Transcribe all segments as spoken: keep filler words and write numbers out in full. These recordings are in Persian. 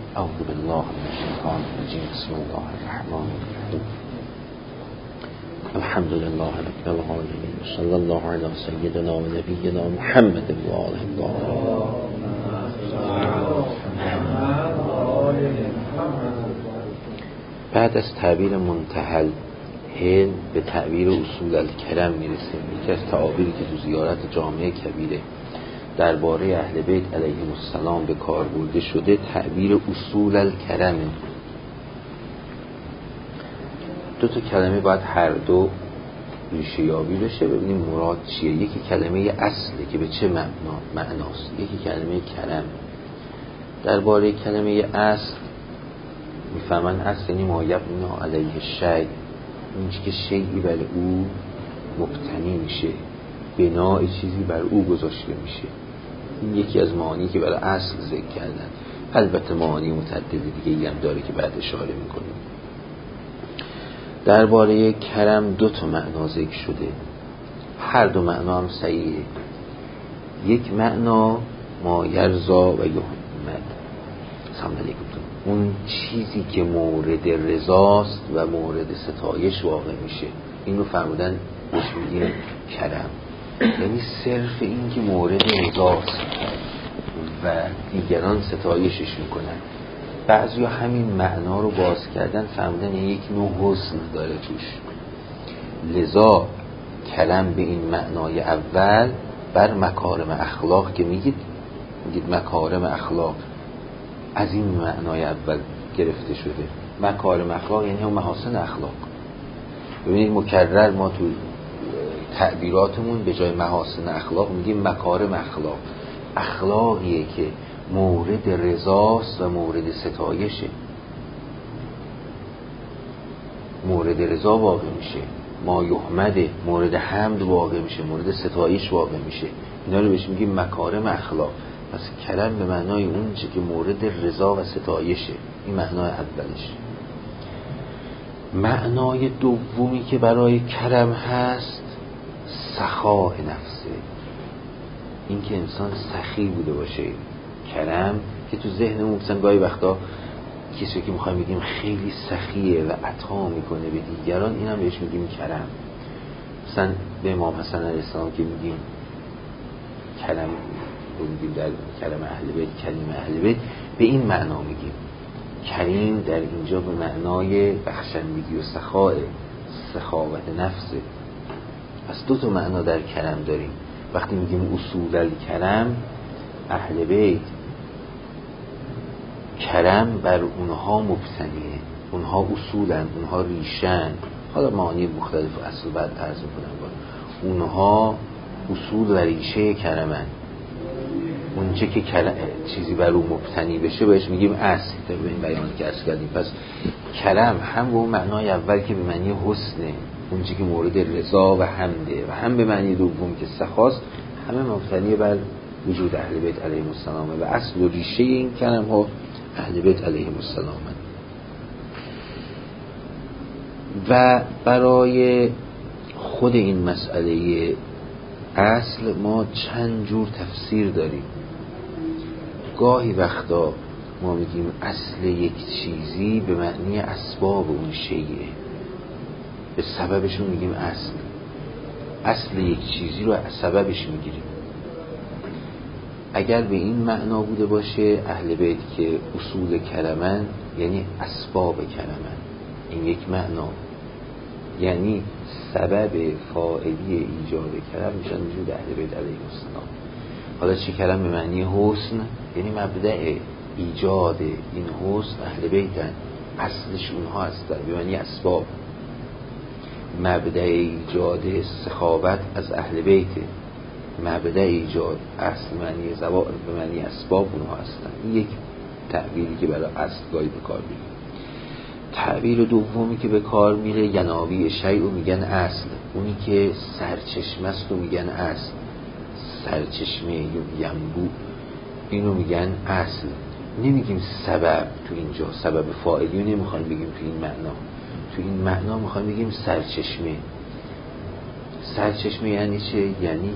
اعوذ بالله من الشیطان الرجیم. بسم الله الرحمن الرحیم. الحمد لله رب العالمین و صلی الله علی سیدنا و نبینا محمد و آله الطاهرین. بعد از تعبیر منتهی الحلم به تعبیر اصول الکرم میرسیم. یکی از تعابیری که تو زیارت جامع کبیره درباره اهل بیت علیهم السلام به کار برده شده تعبیر اصول الکرم. دو تا کلمه باید هر دو ریشه یابی بشه ببینیم مراد چیه. یکی کلمه اصله که به چه معنا معناست، یکی کلمه کرم. درباره کلمه اصل میفهمن اصل یعنی ما یبنا علیه شیء، این که شیئی بر او مبتنی میشه، بنای چیزی بر او گذاشته میشه. این یکی از معانی که برای اصل ذکر کردن. البته معانی متعدد دیگه هم داره که بعد اشاره میکنیم. درباره کرم دو تا معنا ذکر شده، هر دو معنا هم صحیحه. یک معنا ما یرضا و یحمد، سلام علیکم، اون چیزی که مورد رضاست و مورد ستایش واقع میشه، اینو فرمودن بهش میگیم کرم. یعنی صرف این که مورد رضاست و دیگران ستایشش میکنن. بعضی همین معنا رو باز کردن فرمودن یک نوع حسن داره توش. لذا کلم به این معنای اول بر مکارم اخلاق که میگید میگید مکارم اخلاق از این معنای اول گرفته شده. مکارم اخلاق یعنی هم محاسن اخلاق. ببینید مکرر ما تو تعبیراتمون به جای محاسن اخلاق میگیم مکارم اخلاق. اخلاقیه که مورد رضاست و مورد ستایشه، مورد رضا واقع میشه. ما یحمده مورد حمد واقع میشه، مورد ستایش واقع میشه. اینا رو بهش میگیم مکارم اخلاق. پس کرم به معنای اون چه که مورد رضا و ستایشه. این معنای اولش. معنای دومی که برای کرم هست سخاء نفسه، این که انسان سخی بوده باشه. کرم که تو ذهنمون مثلا گاهی وقتا کسی که میخوایم بگیم خیلی سخیه و عطا میکنه به دیگران، این هم بهش میگیم کرم. مثلا به امام حسن علیه السلام که میگیم کرم، میگیم در کلمه اهل بیت کریم اهل بیت، به این معنا میگیم. کریم در اینجا به معنای بخشندگی و سخاء، سخاوت نفسه. پس دو تا معنا در کرم داریم. وقتی میگیم اصول الکرم، اهل بیت کرم بر اونها مبتنیه، اونها اصولن، اونها ریشن. حالا معانی مختلف و اصل بعد عرض میکنم. اونها اصول و ریشه کرمن. اونچه که کل... چیزی بر اون مبتنی بشه بهش میگیم اصل. تا به این بیانی که اصل کردیم. پس کرم هم به اون معنای اول که به معنی حسنه، اونچه که مورد رضا و حمده، و هم به معنی دوم که سخاست، همه مبتنی بر وجود اهل بیت علیهم السلام و اصل و ریشه این کرم ها اهل بیت علیهم السلام. و برای خود این مسئله اصل ما چند جور تفسیر داریم. گاهی وقتا ما میگیم اصل یک چیزی به معنی اسباب اون شیء، به سببشون میگیم اصل. اصل یک چیزی رو از سببش میگیریم. اگر به این معنا بوده باشه اهل بیت که اصول کرمن یعنی اسباب کرمن، این یک معنا. یعنی سبب فاعلی ایجاد کرم میشن وجود اهل بیت علیهم السلام. حالا چه کرم به معنی حسن، یعنی مبدأ ایجاد این حسن اهل بیتن، اصلش اونها هستن به معنی اسباب. مبدأ ایجاد سخاوت از اهل بیته، مبدأ ایجاد اصل معنی زوائد به معنی اسباب اونها هستن. این یک تعبیری که برای اصل گاهی به کار میره. تعبیر دومی که به کار میره یناوی شیء رو میگن اصل، اونی که سرچشمه است رو میگن اصل. سرچشمه یا ینبوع اینو میگن اصل. نمیگیم سبب. تو اینجا سبب فاعلی رو نمیخوایم بگیم تو این معنا. تو این معنا میخوایم بگیم سرچشمه. سرچشمه یعنی چه؟ یعنی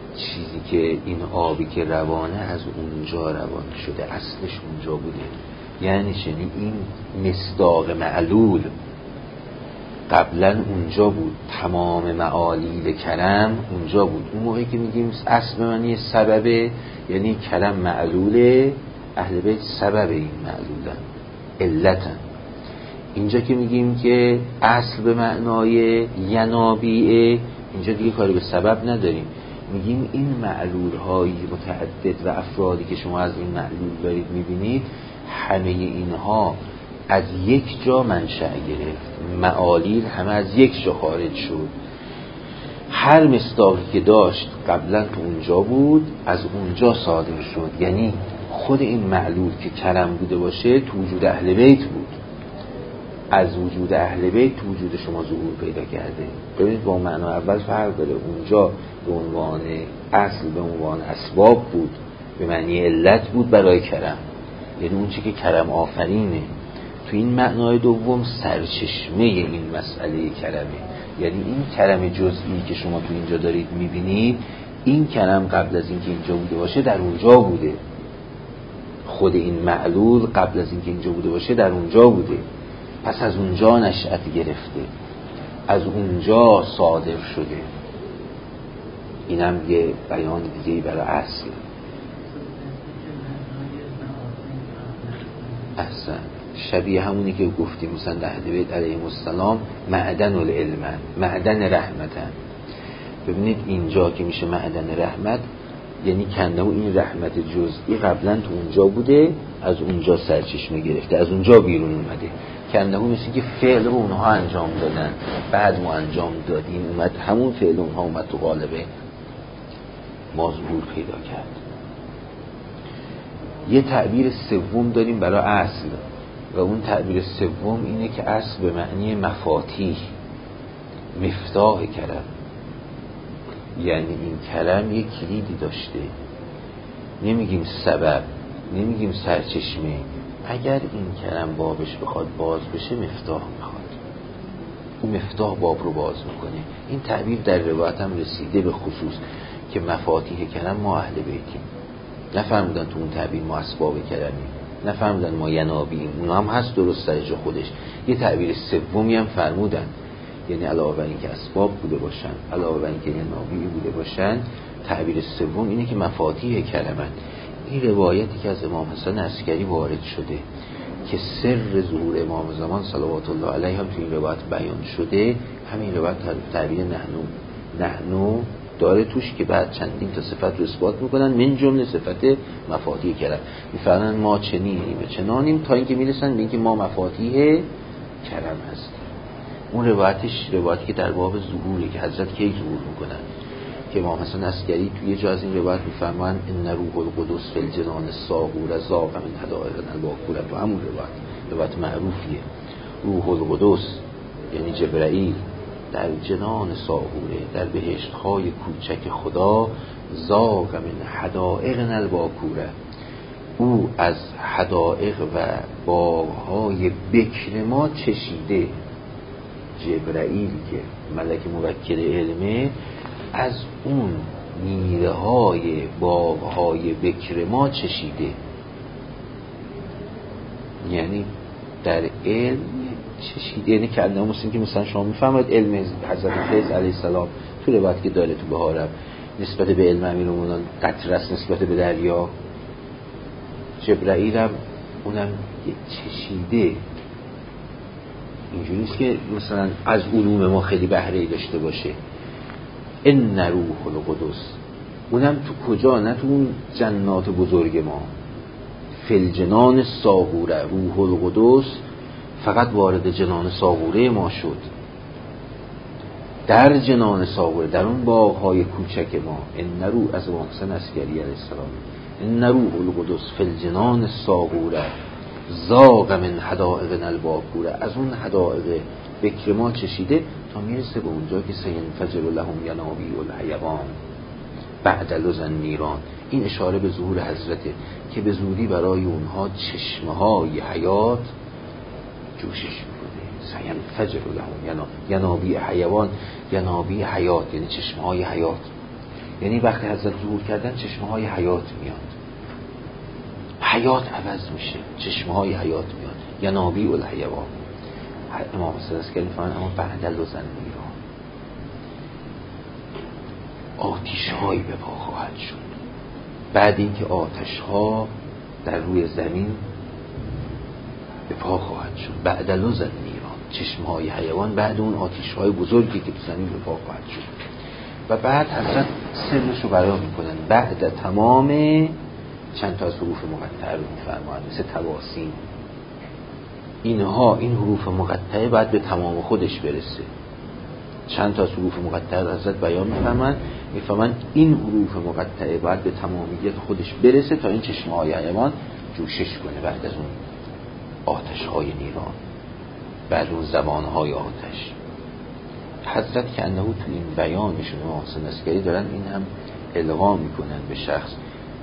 چیزی که این آبی که روانه از اونجا روان شده، اصلش اونجا بوده. یعنی چنین این مصداق معلول قبلا اونجا بود، تمام معالیل کرم اونجا بود. اون موقعی که میگیم اصل معنی سببه، یعنی کرم معلوله، اهل بیت سبب این معلولن، علتن. اینجا که میگیم که اصل به معنای ینابیه، اینجا دیگه کاری به سبب نداریم، میگیم این معلول های متعدد و افرادی که شما از این معلول دارید میبینید، همه اینها از یک جا منشأ گرفت، معالیل همه از یک جا خارج شد. هر مصداقی که داشت قبلا تو اونجا بود، از اونجا صادر شد. یعنی خود این معلول که کرم بوده باشه تو وجود اهل بیت بود، از وجود اهل بیت تو وجود شما ظهور پیدا کرده. ببینید با معنا اول فرق داره. اونجا به عنوان اصل، به عنوان اسباب بود، به معنی علت بود برای کرم، یعنی اون چی که کرم آفرینه. تو این معنای دوم سرچشمه این مسئله کرمه، یعنی این کرم جزئی که شما تو اینجا دارید میبینید، این کرم قبل از اینکه اینجا بوده باشه در اونجا بوده. خود این معلول قبل از اینکه اینجا بوده باشه در اونجا بوده، پس از اونجا نشأت گرفته، از اونجا صادر شده. اینم یه بیان دیگه‌ای برای اصل. احسن، شبیه همونی که گفتیم مثلا اهل بیت علیهم السلام معدن العلم، معدن رحمتن. ببینید اینجا که میشه معدن رحمت، یعنی کنده و این رحمت جزئی قبلا تو اونجا بوده، از اونجا سرچشمه گرفته، از اونجا بیرون اومده. کنده و مثل که فعل رو اونها انجام دادن، بعد ما انجام دادیم، اومد همون فعل اونها اومد تو قالب ما ظهور پیدا کرد. یه تعبیر سوم داریم برای اصل، و اون تعبیر سوم اینه که اصل به معنی مفاتیح، مفتاح کرم. یعنی این کرم یک کلیدی داشته، نمیگیم سبب، نمیگیم سرچشمه. اگر این کرم بابش بخواد باز بشه، مفتاح میخواد، اون مفتاح باب رو باز میکنه. این تعبیر در روایت هم رسیده به خصوص که مفاتیح کرم ما اهل بیتیم. نفرمودن تو اون تعبیر ما اسباب کرمی، نفرمودن ما ینابیم، اون هم هست درست در جا خودش. یه تعبیر سومی هم فرمودن، یعنی علاوه بر این که اسباب بوده باشن، علاوه بر این که ینابی بوده باشن، تعبیر سوم اینه که مفاتیح کرمن. این روایتی که از امام حسن عسکری وارد شده که سر ظهور امام زمان صلوات الله علیه هم تو این روایت بیان شده، همین روایت تعبیر نحنو نحنو داره توش که بعد چندین تا صفت رو اثبات میکنن، من جمله صفت مفاتیح کرم. میفرمایند ما چنینیم و چنانیم، تا اینکه میرسن به اینکه ما مفاتیح کرم هستیم. اون روایتش روایتی که در باب ظهوره که حضرت کی ظهور میکنن، که امام حسن عسکری توی جا از این روایت میفرمایند ان روح القدس فی الجنان الصاغور ذاق من حدائق الباکوره. تو همون روایت، روایت معروفیه، روح القدس یعنی جبرائیل در جنان صاغوره، در بهشت‌های کوچک خدا، ذاق من حدائق الباکوره، او از حدائق و باغ‌های بکر ما چشیده. جبرائیل که ملک موکل علمه، از اون میوه های باغ های بکر ما چشیده. یعنی در علم چشیده، یعنی که انده مسلم که مثلا شما میفهمید علم حضرت خضر علیه السلام تو روایت که داره تو بهارم نسبت به علم امیرالمومنین قطره است نسبت به دریا. جبرائیل هم اونم چشیده. اینجوری نیست که مثلا از علوم ما خیلی بهره‌ای داشته باشه. ان روح القدس، اونم تو کجا؟ نه تو اون جنات بزرگ ما، فی الجنان صاغوره. روح القدس فقط وارد جنان صاغوره ما شد، در جنان صاغوره، در اون باغ‌های کوچک ما. ان روح از امام حسن عسکری علیه السلام، ان روح القدس فی الجنان صاغوره ذاق من حدائق الباکوره، از اون حدائق بکر ما چشیده تا میرسه به اونجا که سینفجر لهم ینابیع الحیوان بعد لظى النیران. این اشاره به ظهور حضرته که به زودی برای اونها چشمه های حیات جوشش میکنه. سینفجر لهم ینابیع حیوان، ینابیع حیات یعنی چشمه های حیات، یعنی وقتی حضرت ظهور کردن چشمه های حیات میاد. حیات عوض میشه، چشمه های حیات میاد، ینابیع الحیوان. امام حسین عسکری فرمان اما بعد لزن ایران آتش هایی به پا خواهد شد. بعد اینکه آتش ها در روی زمین به پا خواهد شد، بعد لزن ایران، چشمه های حیوان بعد اون آتش های بزرگی که تو زمین به پا خواهد شد. و بعد حضرت سرش رو بیان میکنن بعد تمام چند تا از حروف مقطعه رو میفرمایند، مثل تواسین. اینها این حروف مقطعه باید به تمام خودش برسه. چند تا از حروف مقطعه رو حضرت بیان میفرمایند، میفرمایند این حروف مقطعه باید به تمامیت خودش برسه تا این چشمه های حیوان جوشش کنه بعد از اون آتش های نیران، بعد اون زبان های آتش. حضرت که انه تو این بیانشون امام حسین عسکری دارن این هم القا میکنن به شخص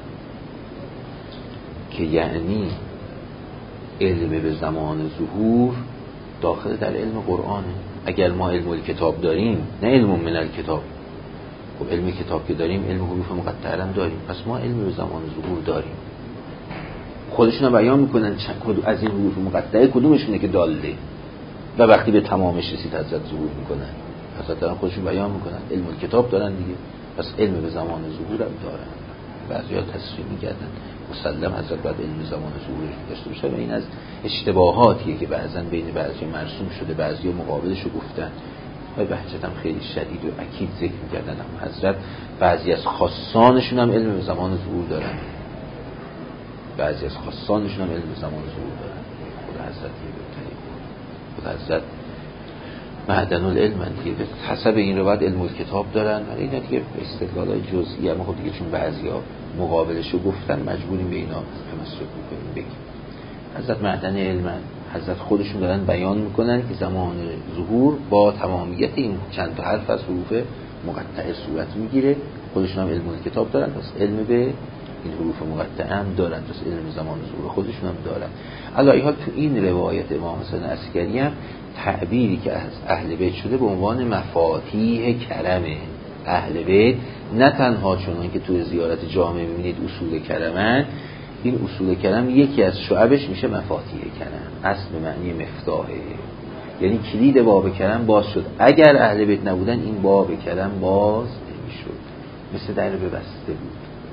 که یعنی علم به زمان ظهور داخل در علم قرآنه. اگر ما علم الکتاب داریم، نه علم من الکتاب، خب علم کتاب که داریم علم حروف مقطعه هم داریم، پس ما علم به زمان ظهور داریم. خودشون بیان میکنن از این حروف مقطعه کدومشونه که داله و وقتی به تمامش رسید حضرت ظهور میکنن. حضرت دارن خودشون بیان میکنن علم الکتاب دارن دیگه، پس علم به زمان ظهور هم دارن. بعضیا تصریح میکردن مسلم حضرت باید علم زمان ظهورش داشته باشه و این از اشتباهاتیه که بعضا بین بعضی مرسوم شده، بعضیا مقابلش رو گفتن و بحثت هم خیلی شدید و اکید ذکر میکردن. هم حضرت بعضی از خاصانشون هم علم زمان ظهور دارن، بعضی از خاصانشون هم علم زمان ظهور دارن. خدا حضرت یه بهتری خدا حضرت معدن العلم دیگه، حسب این رو باید علم الکتاب دارن. ولی اینا دیگه استدلالای جزئی، اما خب دیگه چون بعضیا مقابلش رو گفتن مجبوریم به اینا تمسک بکنیم بگیم. حضرت معدن علم، حضرت خودشون دارن بیان میکنن که زمان ظهور با تمامیت این چند تا حرف از حروف مقطعه صورت میگیره. خودشون هم علم الکتاب دارن، پس علم به این حروف مقطعه هم دارن، پس علم زمان ظهور خودشون هم دارن. علاوه بر تو این روایت امام حسین عسکری هم تعبیری که از اهل بیت شده به عنوان مفاتیح کرم اهل بیت، نه تنها چون که تو زیارت جامع میبینید اصول کرمن، این اصول کرم یکی از شعبش میشه مفاتیح کرم، اصل به معنی مفتاحه، یعنی کلید باب کرم باز شد. اگر اهل بیت نبودن این باب کرم باز نمیشد، مثل در ببسته بود.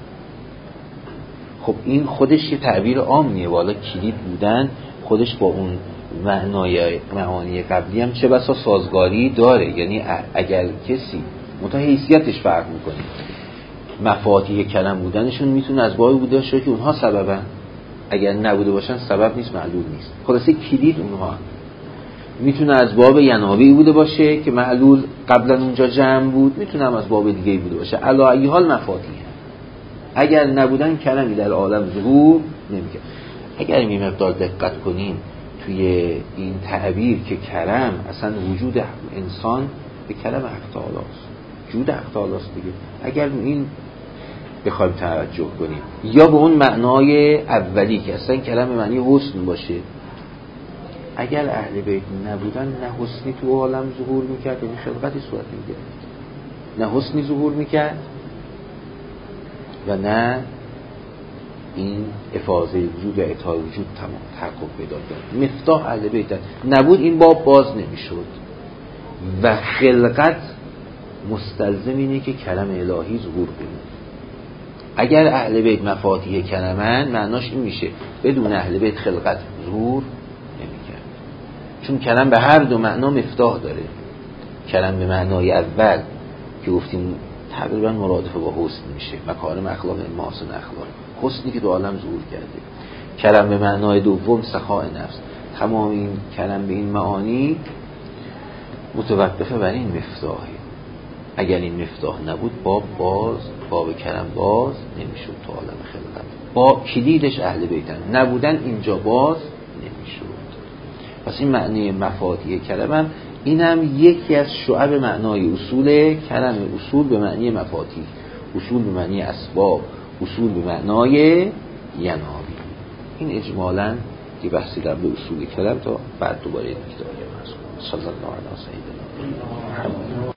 خب این خودش یه تعبیر عامیه، والا کلید بودن خودش با اون معنای معانی قبلی هم چه بسا سازگاری داره. یعنی اگر کسی منتها حیثیتش فرق میکنه، مفاتیح کلم بودنشون میتونه از باب بوده باشه که اونها سببن، اگر نبوده باشن سبب نیست، معلول نیست. خلاصه کلید اونها میتونه از باب ینابی بوده باشه که معلول قبلا اونجا جمع بود، میتونه هم از باب دیگه بوده باشه. علی ای حال مفاتیح، اگر نبودن کلمی در عالم ظهور نمیکنه. اگر این مقدار دقت کنیم توی این تعبیر که کرم اصلا وجود انسان به کلم حق تعالی است، وجود حق تعالی است دیگه. اگر این بخوایم توجه کنیم یا به اون معنای اولی که اصلا کلم معنی حسن باشه، اگر اهل بیت نبودن نه حسنی تو عالم ظهور میکرد، یعنی خلقتی صورت میگرفت، نه حسنی ظهور میکرد و نه این افاضه وجود و اطاع وجود تمام تحقق پیدا کرد. مفتاح اهل بیت نبود این باب باز نمیشد و خلقت مستلزم اینه که کلم الهی ظهور کنه. اگر اهل بیت مفاتیح کلمن معناش این میشه بدون اهل بیت خلقت ظهور نمیکرد، چون کلم به هر دو معنا مفتاح داره. کلم به معنای اول که گفتیم تقریبا مرادف با حسن میشه، مکارم اخلاق محاسن اخلاق، حسنی که دو عالم ظهور کرده. کلم به معنای دوم سخاء نفس. تمام این کلم به این معانی متوقفه بر این مفتاحه. اگر این مفتاح نبود باب باز باب کلم باز نمیشد تو عالم خلقت. با کلیدش اهل بیتن، نبودن اینجا باز نمیشد. پس این معنی مفاتیح کلم هم این هم یکی از شعب معنای اصول کلم. اصول به معنی مفاتیح، اصول به معنی اسباب، اصول به معنای ینابی. این اجمالاً که بحثی در به اصول کلم تا بعد دوباره یک کتاب. صلی الله علیه و سیدنا محمد.